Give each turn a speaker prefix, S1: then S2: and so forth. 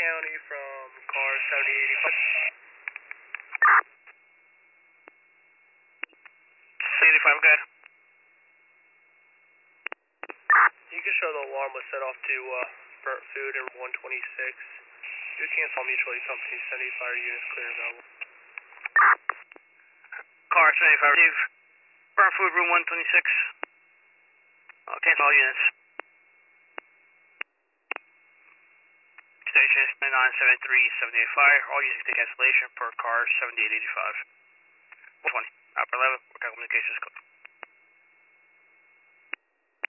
S1: County from car 7085.
S2: 85, good.
S1: You can show the alarm was set off to Burnt Food and 126. You cancel mutual aid company 75 units clear available.
S2: Car 75, receive. Burnt Food, room 126. Cancel all units. Station 973 fire. All units take cancellation per car 7885. 120. Upper 11, communications code.